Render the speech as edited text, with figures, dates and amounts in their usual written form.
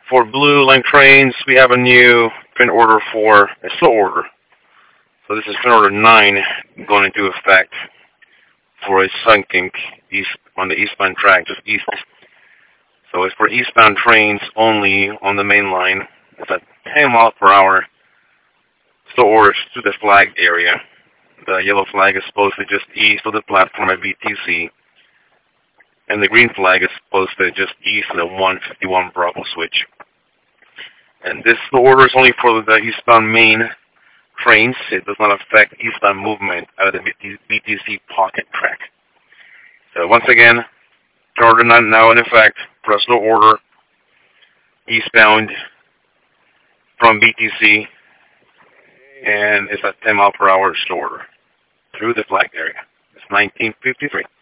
For Blue Line trains, we have a new print order for a slow order. So this is print order 9 going into effect for a sunken east on the eastbound track, just east. So it's for eastbound trains only on the main line. It's at 10 miles per hour. Slow orders to the flagged area. The yellow flag is posted just east of the platform at BTC, and the green flag is posted just east of the 151 Bravo switch. And this order is only for the eastbound main trains. It does not affect eastbound movement out of the BTC pocket track. So once again, order not now in effect for a slow order eastbound from BTC, and it's at 10 mile per hour slow order through the flag area. It's 1953.